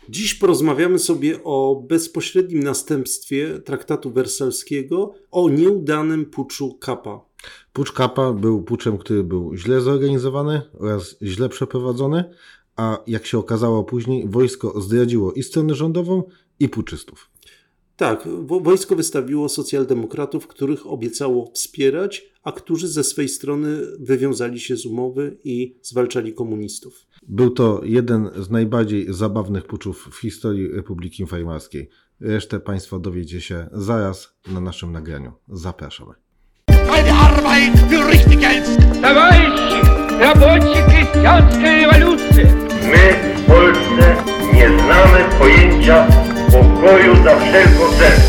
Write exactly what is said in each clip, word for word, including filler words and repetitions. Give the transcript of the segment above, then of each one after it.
Dziś porozmawiamy sobie o bezpośrednim następstwie traktatu wersalskiego, o nieudanym puczu Kappa. Pucz Kappa był puczem, który był źle zorganizowany oraz źle przeprowadzony, a jak się okazało później, wojsko zdradziło i stronę rządową, i puczystów. Tak, wojsko wystawiło socjaldemokratów, których obiecało wspierać, a którzy ze swej strony wywiązali się z umowy i zwalczali komunistów. Był to jeden z najbardziej zabawnych puczów w historii Republiki Weimarskiej. Resztę Państwo dowiecie się zaraz na naszym nagraniu. Zapraszamy. Meine Arbeit für richtig Geld! Товарищи, рабочие крестьянской революции! My w Polsce nie znamy pojęcia pokoju za wszelką cenę.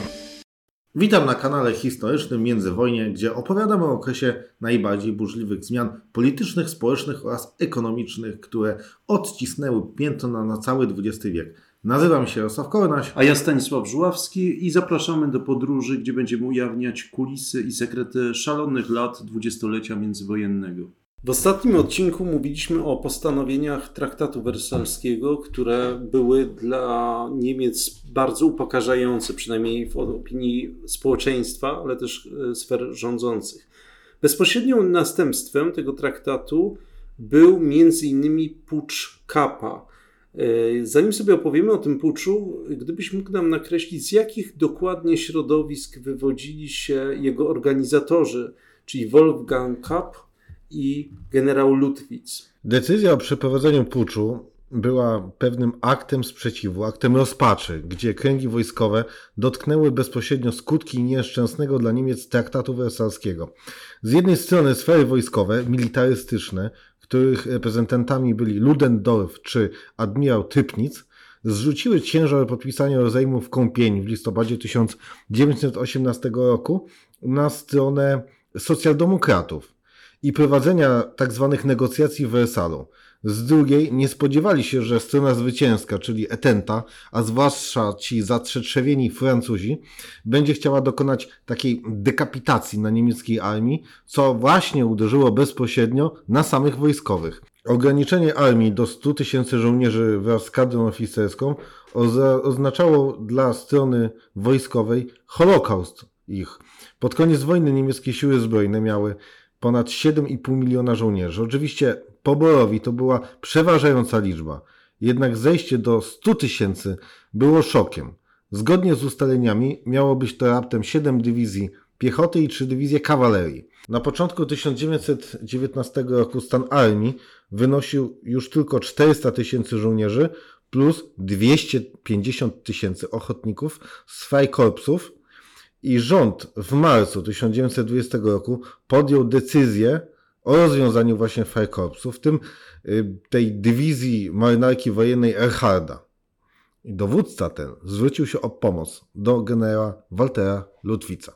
Witam na kanale historycznym Międzywojnie, gdzie opowiadamy o okresie najbardziej burzliwych zmian politycznych, społecznych oraz ekonomicznych, które odcisnęły piętno na, na cały dwudziesty wiek. Nazywam się Jarosław Kornaś. A ja Stanisław Żuławski i zapraszamy do podróży, gdzie będziemy ujawniać kulisy i sekrety szalonych lat dwudziestolecia międzywojennego. W ostatnim odcinku mówiliśmy o postanowieniach traktatu wersalskiego, które były dla Niemiec bardzo upokarzające, przynajmniej w opinii społeczeństwa, ale też sfer rządzących. Bezpośrednim następstwem tego traktatu był między innymi pucz Kappa. Zanim sobie opowiemy o tym puczu, gdybyś mógł nam nakreślić, z jakich dokładnie środowisk wywodzili się jego organizatorzy, czyli Wolfgang Kapp i generał Luttwitz. Decyzja o przeprowadzeniu puczu była pewnym aktem sprzeciwu, aktem rozpaczy, gdzie kręgi wojskowe dotknęły bezpośrednio skutki nieszczęsnego dla Niemiec traktatu wersalskiego. Z jednej strony sfery wojskowe, militarystyczne, których reprezentantami byli Ludendorff czy admirał Typnitz, zrzuciły ciężar podpisania rozejmu w Kąpieni w listopadzie tysiąc dziewięćset osiemnastego roku na stronę socjaldemokratów i prowadzenia tzw. negocjacji w Wersalu. Z drugiej nie spodziewali się, że strona zwycięska, czyli Ententa, a zwłaszcza ci zatrzetrzewieni Francuzi, będzie chciała dokonać takiej dekapitacji na niemieckiej armii, co właśnie uderzyło bezpośrednio na samych wojskowych. Ograniczenie armii do stu tysięcy żołnierzy wraz z kadrą oficerską oznaczało dla strony wojskowej Holokaust ich. Pod koniec wojny niemieckie siły zbrojne miały ponad siedem i pół miliona żołnierzy. Oczywiście poborowi to była przeważająca liczba, jednak zejście do stu tysięcy było szokiem. Zgodnie z ustaleniami miało być to raptem siedem dywizji piechoty i trzy dywizje kawalerii. Na początku tysiąc dziewięćset dziewiętnastego roku stan armii wynosił już tylko czterysta tysięcy żołnierzy plus dwieście pięćdziesiąt tysięcy ochotników z Freikorpsów. I rząd w marcu tysiąc dziewięćset dwudziestego roku podjął decyzję o rozwiązaniu właśnie Freikorpsów, w tym tej dywizji marynarki wojennej Erharda. I dowódca ten zwrócił się o pomoc do generała Waltera Luttwitza.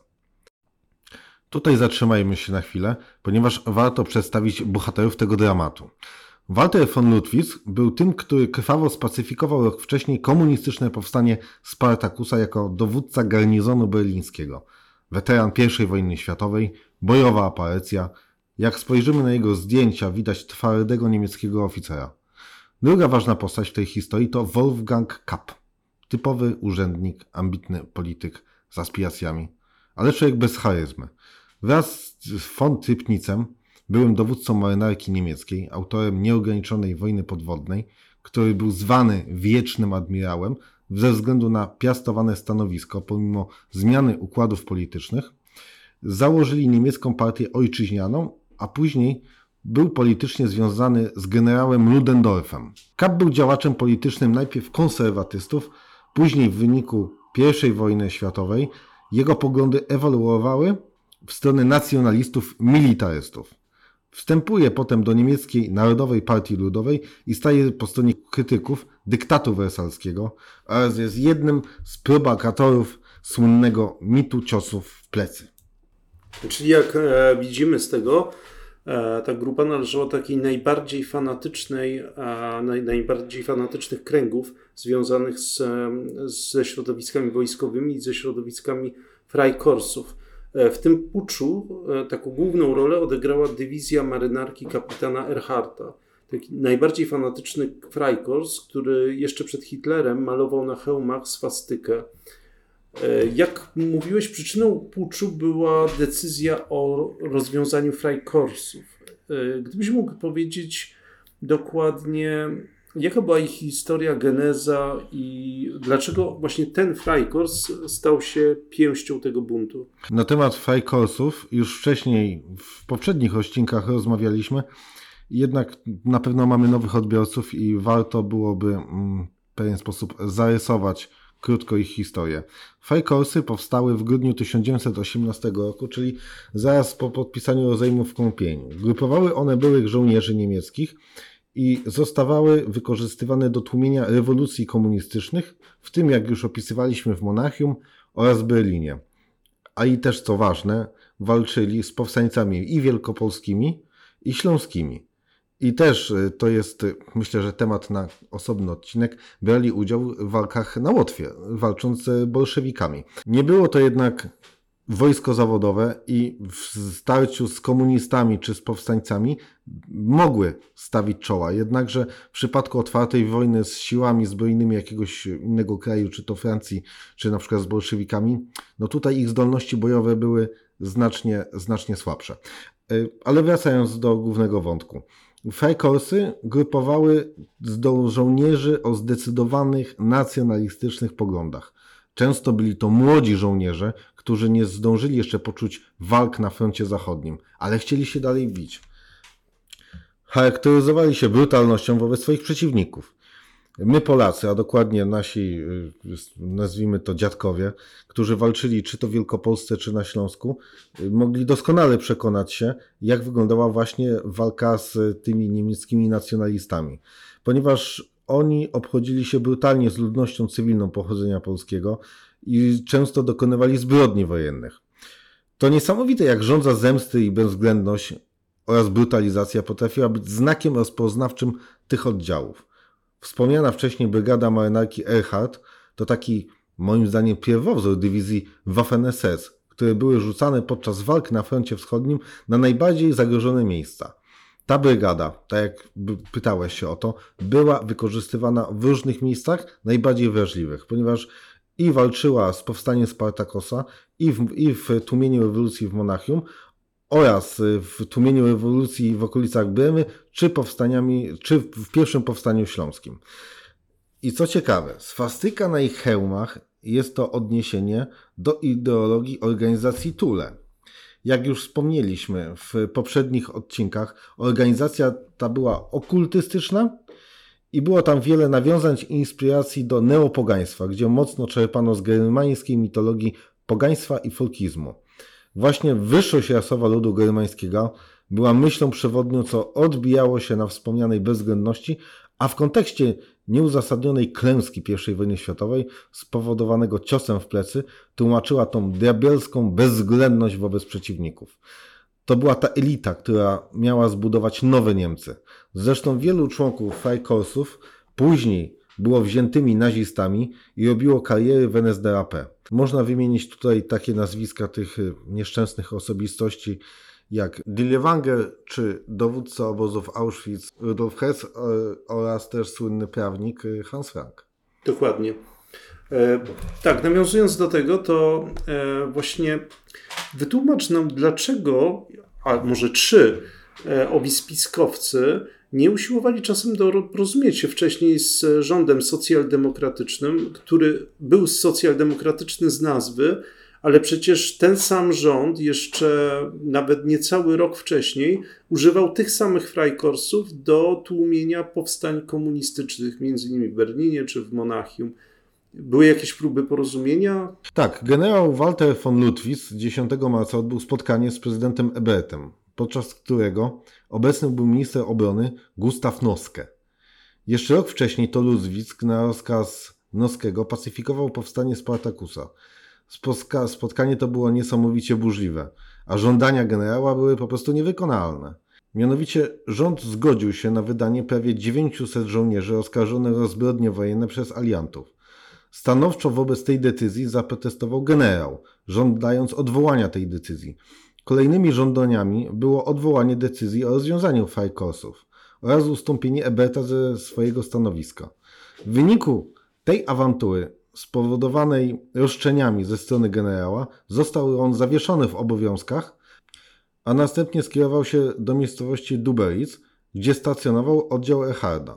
Tutaj zatrzymajmy się na chwilę, ponieważ warto przedstawić bohaterów tego dramatu. Walter von Luttwitz był tym, który krwawo spacyfikował rok wcześniej komunistyczne powstanie Spartakusa jako dowódca garnizonu berlińskiego. Weteran pierwszej wojny światowej, bojowa aparycja. Jak spojrzymy na jego zdjęcia, widać twardego niemieckiego oficera. Druga ważna postać w tej historii to Wolfgang Kapp. Typowy urzędnik, ambitny polityk z aspiracjami, ale człowiek bez charyzmy. Wraz z von Typnitzem, byłym dowódcą marynarki niemieckiej, autorem nieograniczonej wojny podwodnej, który był zwany wiecznym admirałem ze względu na piastowane stanowisko pomimo zmiany układów politycznych, założyli niemiecką partię ojczyźnianą, a później był politycznie związany z generałem Ludendorffem. Kapp był działaczem politycznym najpierw konserwatystów, później w wyniku pierwszej wojny światowej jego poglądy ewoluowały w stronę nacjonalistów, militarystów. Wstępuje potem do niemieckiej Narodowej Partii Ludowej i staje po stronie krytyków dyktatu wersalskiego oraz jest jednym z propagatorów słynnego mitu ciosów w plecy. Czyli jak e, widzimy z tego, e, ta grupa należała do takiej najbardziej fanatycznej, e, naj, najbardziej fanatycznych kręgów związanych z, e, ze środowiskami wojskowymi i ze środowiskami Freikorpsów. W tym puczu taką główną rolę odegrała dywizja marynarki kapitana Erharda. taki najbardziej fanatyczny Freikorps, który jeszcze przed Hitlerem malował na hełmach swastykę. Jak mówiłeś, przyczyną puczu była decyzja o rozwiązaniu Freikorpsów. Gdybyś mógł powiedzieć dokładnie, jaka była ich historia, geneza i dlaczego właśnie ten Freikorps stał się pięścią tego buntu? Na temat Freikorpsów już wcześniej w poprzednich odcinkach rozmawialiśmy, jednak na pewno mamy nowych odbiorców i warto byłoby w pewien sposób zarysować krótko ich historię. Freikorpsy powstały w grudniu tysiąc dziewięćset osiemnastego roku, czyli zaraz po podpisaniu rozejmu w Kąpieniu. Grupowały one byłych żołnierzy niemieckich i zostawały wykorzystywane do tłumienia rewolucji komunistycznych, w tym, jak już opisywaliśmy, w Monachium oraz Berlinie. A i też, co ważne, walczyli z powstańcami i wielkopolskimi, i śląskimi. I też to jest, myślę, że temat na osobny odcinek, brali udział w walkach na Łotwie, walcząc z bolszewikami. Nie było to jednak wojsko zawodowe i w starciu z komunistami czy z powstańcami mogły stawić czoła. Jednakże w przypadku otwartej wojny z siłami zbrojnymi jakiegoś innego kraju, czy to Francji, czy na przykład z bolszewikami, no tutaj ich zdolności bojowe były znacznie, znacznie słabsze. Ale wracając do głównego wątku. Freikorpsy grupowały do żołnierzy o zdecydowanych nacjonalistycznych poglądach. Często byli to młodzi żołnierze, którzy nie zdążyli jeszcze poczuć walk na froncie zachodnim, ale chcieli się dalej bić. Charakteryzowali się brutalnością wobec swoich przeciwników. My Polacy, a dokładnie nasi, nazwijmy to dziadkowie, którzy walczyli czy to w Wielkopolsce, czy na Śląsku, mogli doskonale przekonać się, jak wyglądała właśnie walka z tymi niemieckimi nacjonalistami. Ponieważ oni obchodzili się brutalnie z ludnością cywilną pochodzenia polskiego i często dokonywali zbrodni wojennych. To niesamowite, jak żądza zemsty i bezwzględność oraz brutalizacja potrafiła być znakiem rozpoznawczym tych oddziałów. Wspomniana wcześniej brygada marynarki Erhardt to taki, moim zdaniem, pierwowzór dywizji Waffen-es es, które były rzucane podczas walk na froncie wschodnim na najbardziej zagrożone miejsca. Ta brygada, tak jak pytałeś się o to, była wykorzystywana w różnych miejscach najbardziej wrażliwych, ponieważ i walczyła z powstaniem Spartakosa, i w, i w tłumieniu rewolucji w Monachium, oraz w tłumieniu rewolucji w okolicach Bremy, czy powstaniami, czy w pierwszym powstaniu śląskim. I co ciekawe, swastyka na ich hełmach jest to odniesienie do ideologii organizacji Thule. Jak już wspomnieliśmy w poprzednich odcinkach, organizacja ta była okultystyczna i było tam wiele nawiązań i inspiracji do neopogaństwa, gdzie mocno czerpano z germańskiej mitologii pogaństwa i folkizmu. Właśnie wyższość rasowa ludu germańskiego była myślą przewodnią, co odbijało się na wspomnianej bezwzględności, a w kontekście nieuzasadnionej klęski pierwszej wojny światowej spowodowanego ciosem w plecy tłumaczyła tą diabelską bezwzględność wobec przeciwników. To była ta elita, która miała zbudować nowe Niemcy. Zresztą wielu członków Freikorpsów później było wziętymi nazistami i robiło kariery w en es de a pe. Można wymienić tutaj takie nazwiska tych nieszczęsnych osobistości jak Dillewanger czy dowódca obozów Auschwitz Rudolf Hess oraz też słynny prawnik Hans Frank. Dokładnie. E, tak, nawiązując do tego, to e, właśnie wytłumacz nam, dlaczego, a może czy e, owi spiskowcy nie usiłowali czasem dorozumieć się wcześniej z rządem socjaldemokratycznym, który był socjaldemokratyczny z nazwy, ale przecież ten sam rząd jeszcze nawet niecały rok wcześniej używał tych samych Freikorpsów do tłumienia powstań komunistycznych, między innymi w Berlinie czy w Monachium. Były jakieś próby porozumienia? Tak, generał Walter von Lutwitz dziesiątego marca odbył spotkanie z prezydentem Ebertem, podczas którego obecny był minister obrony Gustav Noske. Jeszcze rok wcześniej to Lutwicz na rozkaz Noskiego pacyfikował powstanie Spartakusa. Spotka- spotkanie to było niesamowicie burzliwe, a żądania generała były po prostu niewykonalne. Mianowicie rząd zgodził się na wydanie prawie dziewięciuset żołnierzy oskarżonych o zbrodnie wojenne przez aliantów. Stanowczo wobec tej decyzji zaprotestował generał, żądając odwołania tej decyzji. Kolejnymi żądaniami było odwołanie decyzji o rozwiązaniu Freikorpsów. oraz ustąpienie Eberta ze swojego stanowiska. W wyniku tej awantury spowodowanej roszczeniami ze strony generała został on zawieszony w obowiązkach, a następnie skierował się do miejscowości Duberic, gdzie stacjonował oddział Erharda.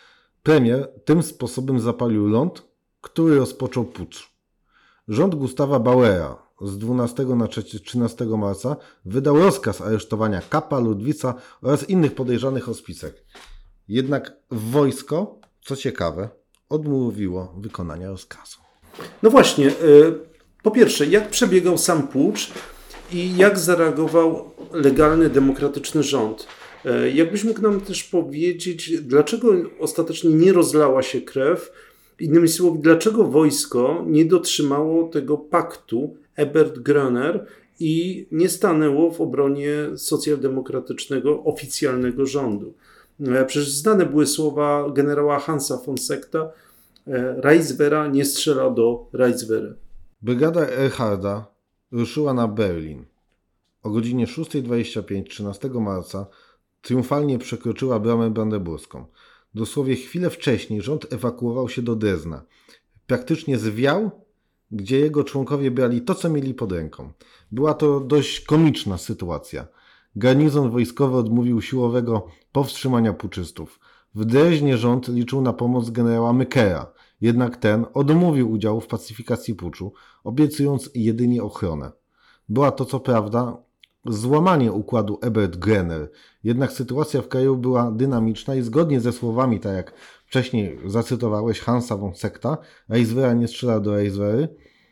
Premier tym sposobem zapalił ląd, który rozpoczął pucz. Rząd Gustawa Bauera z dwunastego na trzynastego marca wydał rozkaz aresztowania Kappa, Ludwica oraz innych podejrzanych o spisek. Jednak wojsko, co ciekawe, odmówiło wykonania rozkazu. No właśnie, po pierwsze, jak przebiegał sam pucz i jak zareagował legalny, demokratyczny rząd? Jakbyś mógł nam też powiedzieć, dlaczego ostatecznie nie rozlała się krew? Innymi słowy, dlaczego wojsko nie dotrzymało tego paktu Ebert-Groener i nie stanęło w obronie socjaldemokratycznego, oficjalnego rządu? Przecież znane były słowa generała Hansa von Sekta: Reichswehra nie strzela do Reichswehry. Brygada Erharda ruszyła na Berlin. O godzinie szósta dwadzieścia pięć trzynastego marca triumfalnie przekroczyła bramę brandenburską. Dosłownie chwilę wcześniej rząd ewakuował się do Drezna. Praktycznie zwiał, gdzie jego członkowie brali to, co mieli pod ręką. Była to dość komiczna sytuacja. Garnizon wojskowy odmówił siłowego powstrzymania puczystów. W Dreźnie rząd liczył na pomoc generała Mykera, jednak ten odmówił udziału w pacyfikacji puczu, obiecując jedynie ochronę. Była to co prawda złamanie układu Ebert-Groener, jednak sytuacja w kraju była dynamiczna i zgodnie ze słowami, tak jak wcześniej zacytowałeś Hansa von Sekta, Reichswehra nie strzela do Reichswehry,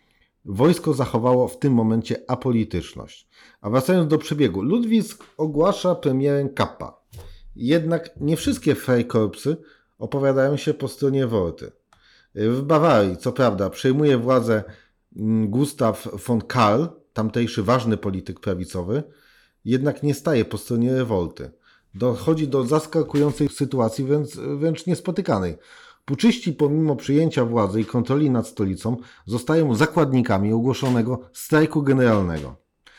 wojsko zachowało w tym momencie apolityczność. A wracając do przebiegu, Ludwik ogłasza premierem Kappa. Jednak nie wszystkie Freikorpsy opowiadają się po stronie Worty. W Bawarii, co prawda, przejmuje władzę Gustav von Kahr, tamtejszy ważny polityk prawicowy, jednak nie staje po stronie rewolty. Dochodzi do zaskakującej sytuacji, wręcz, wręcz niespotykanej. Puczyści pomimo przyjęcia władzy i kontroli nad stolicą zostają zakładnikami ogłoszonego strajku generalnego.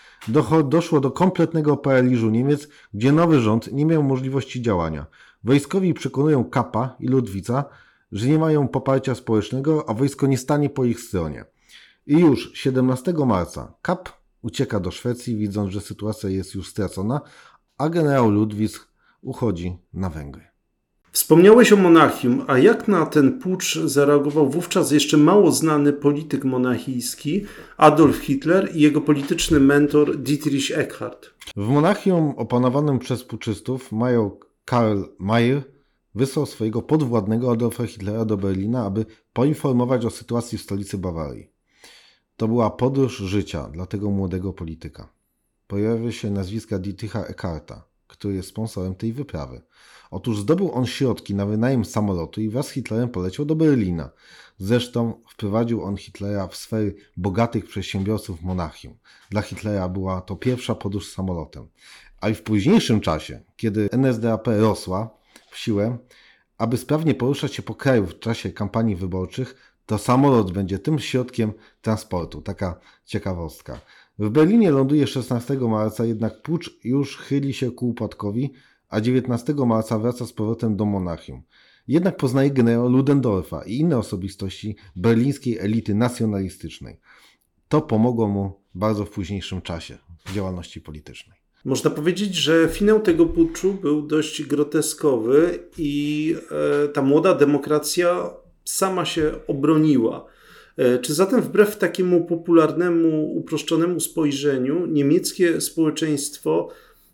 Doszło do kompletnego paraliżu Niemiec, gdzie nowy rząd nie miał możliwości działania. Wojskowi przekonują Kappa i Ludwica, że nie mają poparcia społecznego, a wojsko nie stanie po ich stronie. I już siedemnastego marca Kapp ucieka do Szwecji, widząc, że sytuacja jest już stracona, a generał Ludwik uchodzi na Węgry. Wspomniałeś o Monachium, a jak na ten pucz zareagował wówczas jeszcze mało znany polityk monachijski Adolf Hitler i jego polityczny mentor Dietrich Eckart? W Monachium opanowanym przez puczystów major Karl Mayer wysłał swojego podwładnego Adolfa Hitlera do Berlina, aby poinformować o sytuacji w stolicy Bawarii. To była podróż życia dla tego młodego polityka. Pojawia się nazwiska Dietricha Eckarta, który jest sponsorem tej wyprawy. Otóż zdobył on środki na wynajem samolotu i wraz z Hitlerem poleciał do Berlina. Zresztą wprowadził on Hitlera w sfery bogatych przedsiębiorców Monachium. Dla Hitlera była to pierwsza podróż samolotem. A i w późniejszym czasie, kiedy N S D A P rosła w siłę, aby sprawnie poruszać się po kraju w czasie kampanii wyborczych, to samolot będzie tym środkiem transportu. Taka ciekawostka. W Berlinie ląduje szesnastego marca, jednak pucz już chyli się ku upadkowi, a dziewiętnastego marca wraca z powrotem do Monachium. Jednak poznaje generała Ludendorffa i inne osobistości berlińskiej elity nacjonalistycznej. To pomogło mu bardzo w późniejszym czasie w działalności politycznej. Można powiedzieć, że finał tego puczu był dość groteskowy i e, ta młoda demokracja sama się obroniła. E, czy zatem wbrew takiemu popularnemu, uproszczonemu spojrzeniu niemieckie społeczeństwo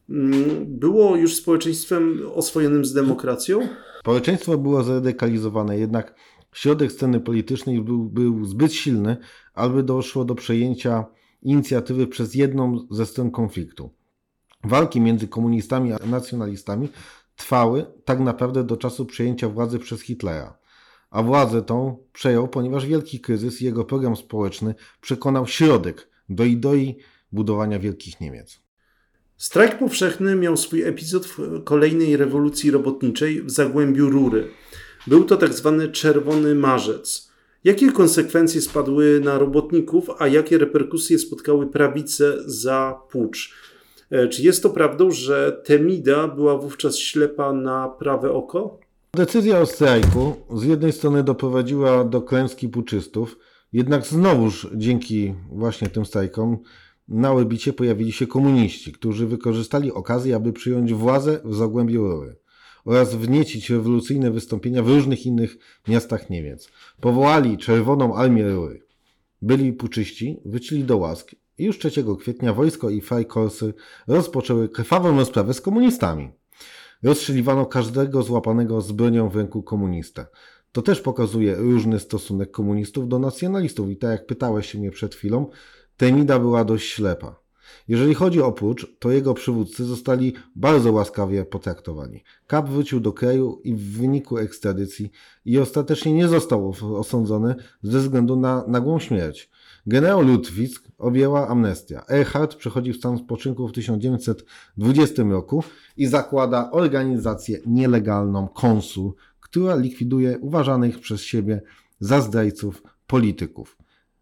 było już społeczeństwem oswojonym z demokracją? Społeczeństwo było zradykalizowane, jednak środek sceny politycznej był, był zbyt silny, aby doszło do przejęcia inicjatywy przez jedną ze stron konfliktu. Walki między komunistami a nacjonalistami trwały tak naprawdę do czasu przejęcia władzy przez Hitlera. A władzę tą przejął, ponieważ wielki kryzys i jego program społeczny przekonał środek do idei budowania wielkich Niemiec. Strajk powszechny miał swój epizod w kolejnej rewolucji robotniczej w Zagłębiu Rury. Był to tak zwany Czerwony Marzec. Jakie konsekwencje spadły na robotników, a jakie reperkusje spotkały prawicę za pucz? Czy jest to prawdą, że Temida była wówczas ślepa na prawe oko? Decyzja o strajku z jednej strony doprowadziła do klęski puczystów, jednak znowuż dzięki właśnie tym strajkom na orbicie pojawili się komuniści, którzy wykorzystali okazję, aby przyjąć władzę w Zagłębiu Rury oraz wniecić rewolucyjne wystąpienia w różnych innych miastach Niemiec. Powołali Czerwoną Armię Rury. Byli puczyści, wrócili do łask i już trzeciego kwietnia wojsko i Freikorpsy rozpoczęły krwawą rozprawę z komunistami. Rozstrzeliwano każdego złapanego z bronią w ręku komunistę. To też pokazuje różny stosunek komunistów do nacjonalistów i tak jak pytałeś się mnie przed chwilą, Temida była dość ślepa. Jeżeli chodzi o pucz, to jego przywódcy zostali bardzo łaskawie potraktowani. Kapp wrócił do kraju i w wyniku ekstradycji i ostatecznie nie został osądzony ze względu na nagłą śmierć. Generał Ludwik objęła amnestia. Erhard przechodzi w stan spoczynku w tysiąc dziewięćset dwudziestym roku i zakłada organizację nielegalną Konsul, która likwiduje uważanych przez siebie za zdrajców polityków.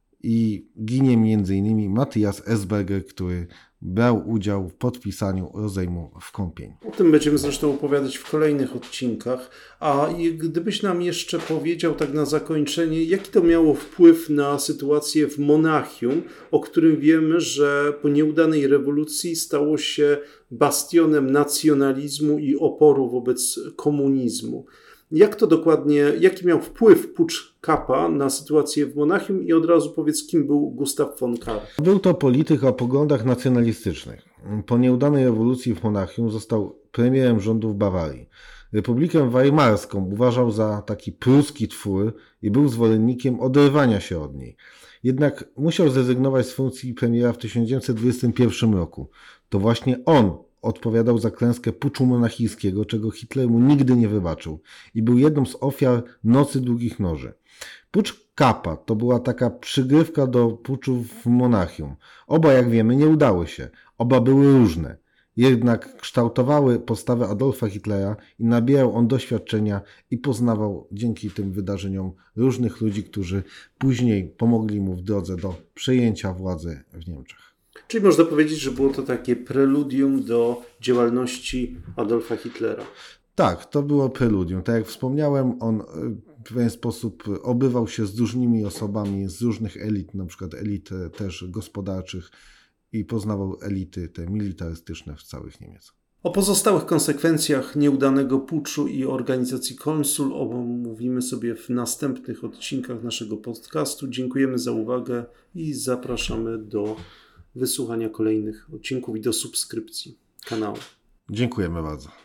I ginie między innymi Matthias Esberger, który brał udział w podpisaniu rozejmu w Kąpień. O tym będziemy zresztą opowiadać w kolejnych odcinkach. A gdybyś nam jeszcze powiedział tak na zakończenie, jaki to miało wpływ na sytuację w Monachium, o którym wiemy, że po nieudanej rewolucji stało się bastionem nacjonalizmu i oporu wobec komunizmu. Jak to dokładnie, jaki miał wpływ pucz Kappa na sytuację w Monachium i od razu powiedz, kim był Gustav von Kahr? Był to polityk o poglądach nacjonalistycznych. Po nieudanej rewolucji w Monachium został premierem rządu w Bawarii. Republikę Weimarską uważał za taki pruski twór i był zwolennikiem oderwania się od niej. Jednak musiał zrezygnować z funkcji premiera w tysiąc dziewięćset dwudziestym pierwszym roku. To właśnie on odpowiadał za klęskę puczu monachijskiego, czego Hitler mu nigdy nie wybaczył i był jedną z ofiar Nocy Długich Noży. Pucz Kappa to była taka przygrywka do puczu w Monachium. Oba, jak wiemy, nie udały się. Oba były różne. Jednak kształtowały postawę Adolfa Hitlera i nabierał on doświadczenia i poznawał dzięki tym wydarzeniom różnych ludzi, którzy później pomogli mu w drodze do przejęcia władzy w Niemczech. Czyli można powiedzieć, że było to takie preludium do działalności Adolfa Hitlera. Tak, to było preludium. Tak jak wspomniałem, on w pewien sposób obywał się z różnymi osobami z różnych elit, na przykład elit też gospodarczych i poznawał elity te militarystyczne w całych Niemiec. O pozostałych konsekwencjach nieudanego puczu i organizacji Konsul omówimy sobie w następnych odcinkach naszego podcastu. Dziękujemy za uwagę i zapraszamy do wysłuchania kolejnych odcinków i do subskrypcji kanału. Dziękujemy bardzo.